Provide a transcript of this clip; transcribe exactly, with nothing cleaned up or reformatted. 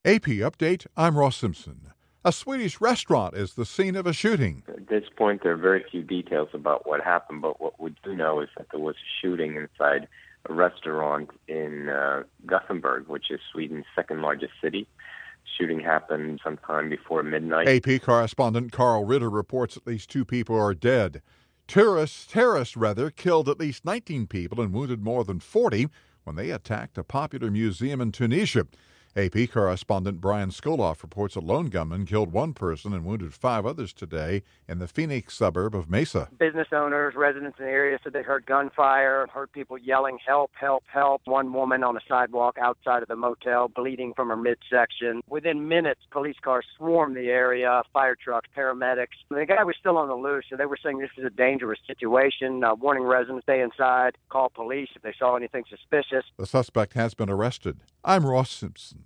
A P Update, I'm Ross Simpson. A Swedish restaurant is the scene of a shooting. At this point, there are very few details about what happened, but what we do know is that there was a shooting inside a restaurant in uh, Gothenburg, which is Sweden's second largest city. Shooting happened sometime before midnight. A P correspondent Carl Ritter reports at least two people are dead. Terrorists, terrorists rather, killed at least nineteen people and wounded more than forty when they attacked a popular museum in Tunisia. A P correspondent Brian Skoloff reports a lone gunman killed one person and wounded five others today in the Phoenix suburb of Mesa. Business owners, residents in the area said they heard gunfire, heard people yelling, help, help, help. One woman on a sidewalk outside of the motel bleeding from her midsection. Within minutes, police cars swarmed the area, fire trucks, paramedics. The guy was still on the loose, so they were saying this is a dangerous situation, uh, warning residents stay inside, call police if they saw anything suspicious. The suspect has been arrested. I'm Ross Simpson.